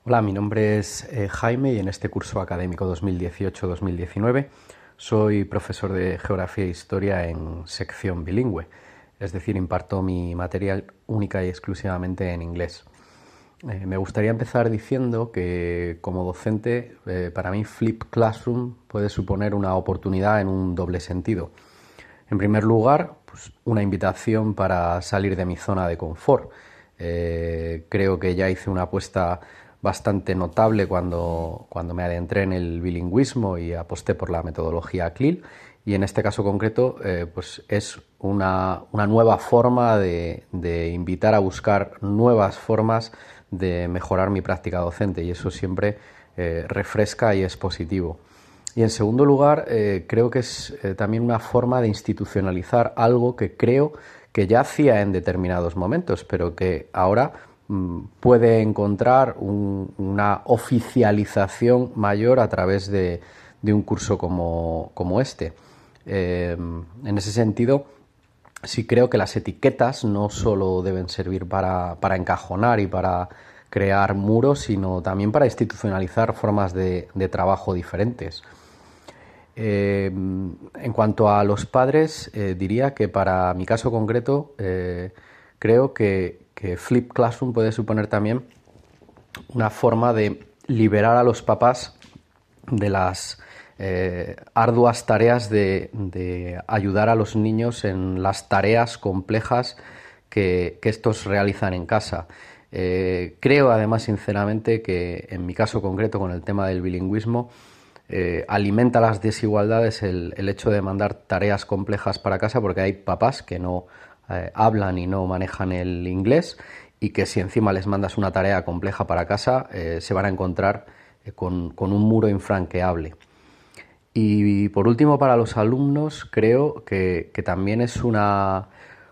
Hola, mi nombre es Jaime y en este curso académico 2018-2019 soy profesor de Geografía e Historia en sección bilingüe, es decir, imparto mi material única y exclusivamente en inglés. Me gustaría empezar diciendo que como docente para mí Flip Classroom puede suponer una oportunidad en un doble sentido. En primer lugar, pues una invitación para salir de mi zona de confort. Creo que ya hice una apuesta bastante notable cuando me adentré en el bilingüismo y aposté por la metodología CLIL, y en este caso concreto pues es una nueva forma de invitar a buscar nuevas formas de mejorar mi práctica docente, y eso siempre refresca y es positivo. Y en segundo lugar, creo que es también una forma de institucionalizar algo que creo que ya hacía en determinados momentos, pero que ahora puede encontrar una oficialización mayor a través de un curso como este. En ese sentido, sí creo que las etiquetas no solo deben servir para encajonar y para crear muros, sino también para institucionalizar formas de trabajo diferentes. En cuanto a los padres, diría que para mi caso concreto creo que Flip Classroom puede suponer también una forma de liberar a los papás de las arduas tareas de ayudar a los niños en las tareas complejas que estos realizan en casa. Creo además sinceramente que en mi caso concreto con el tema del bilingüismo alimenta las desigualdades el hecho de mandar tareas complejas para casa, porque hay papás que no hablan y no manejan el inglés, y que si encima les mandas una tarea compleja para casa se van a encontrar con un muro infranqueable. Y por último, para los alumnos creo que también es una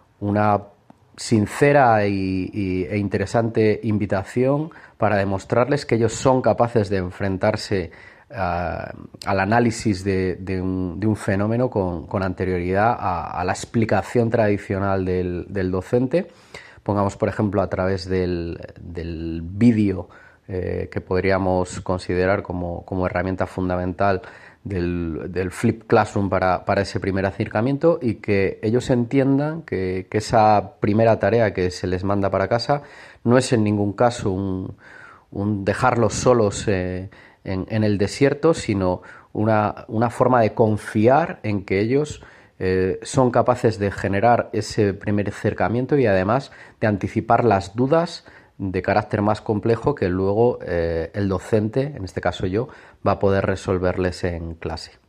sincera e interesante invitación para demostrarles que ellos son capaces de enfrentarse al análisis de un fenómeno con anterioridad a la explicación tradicional del docente. Pongamos, por ejemplo, a través del vídeo que podríamos considerar como herramienta fundamental del Flip Classroom para ese primer acercamiento, y que ellos entiendan que esa primera tarea que se les manda para casa no es en ningún caso un dejarlos solos en el desierto, sino una forma de confiar en que ellos son capaces de generar ese primer acercamiento y además de anticipar las dudas de carácter más complejo que luego el docente, en este caso yo, va a poder resolverles en clase.